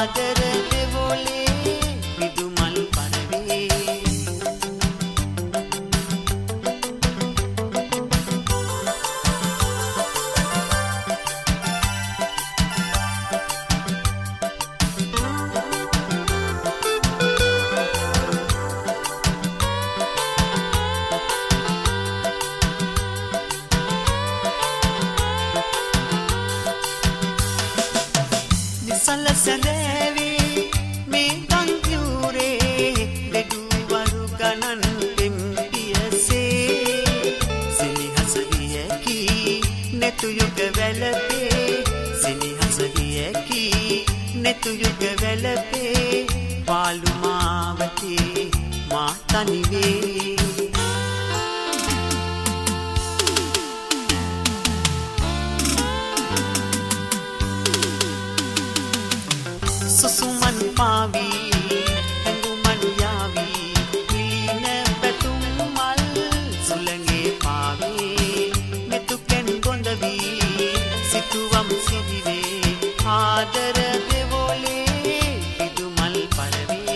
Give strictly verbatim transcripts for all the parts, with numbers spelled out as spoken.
ආදර දෙවොලේ විදුමල් පරවේ සලසනේවි මේ ගංගුරේ දෙඩුවරු ගණන් පෙම්පියසේ සිනිහස වියකි නෙතු යුග වැළපේ සිනිහස වියකි නෙතු යුග වැළපේ පාළු මාවතේ මා තනිවේ සුසුමන් පාවි හැඟුමන් යාවි විලීන පැතුම් මල් සුළඟේ පාවේ මෙතුකෙන් ගොඳ වී සිතුවම් සිදිවේ ආදර දෙවොලේ විදුමල් පරවේ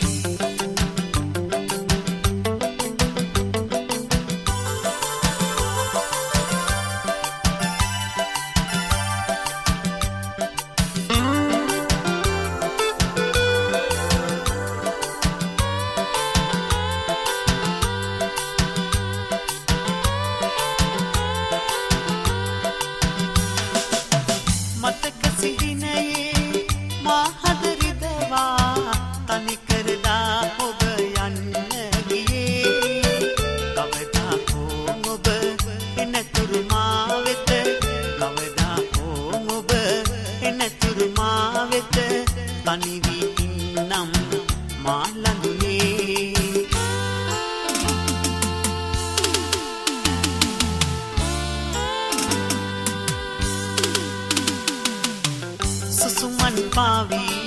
මතක සිහිනයේ මා හදරිදවා තනිකරදා ඔබ යන්න ගියේ කවදා හෝ ඔබ එනතුරු මා වෙත කවදා හෝ ඔබ එනතුරු මා වෙත තනි වී ඉන්නම් මා ළඟුනේ සුසුමන් පාවි